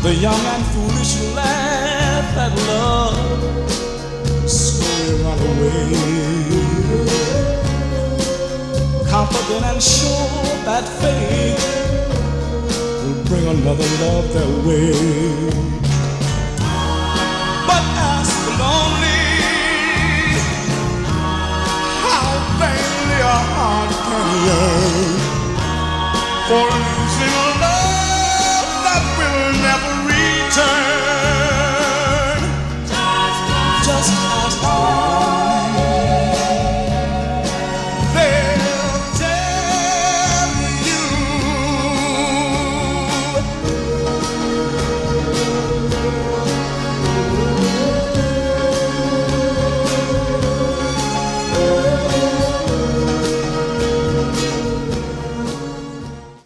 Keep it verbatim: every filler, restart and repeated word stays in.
The young and foolish laugh at love, slowly run away. Confident and sure that fate will bring another love their way. But ask the lonely how vainly a heart can yearn for losing a